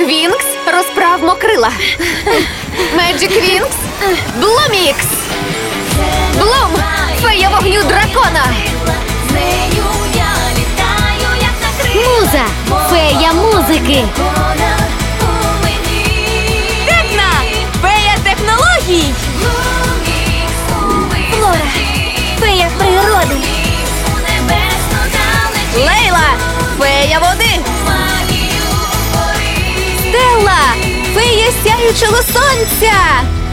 Вінкс, розправмо крила. Меджик Вінкс, Блумікс. Блум, фея вогню дракона. Муза, фея музики. Техна, фея технологій. Флора, фея природи. Лейла, фея води. Стелла, фея сяючого сонця.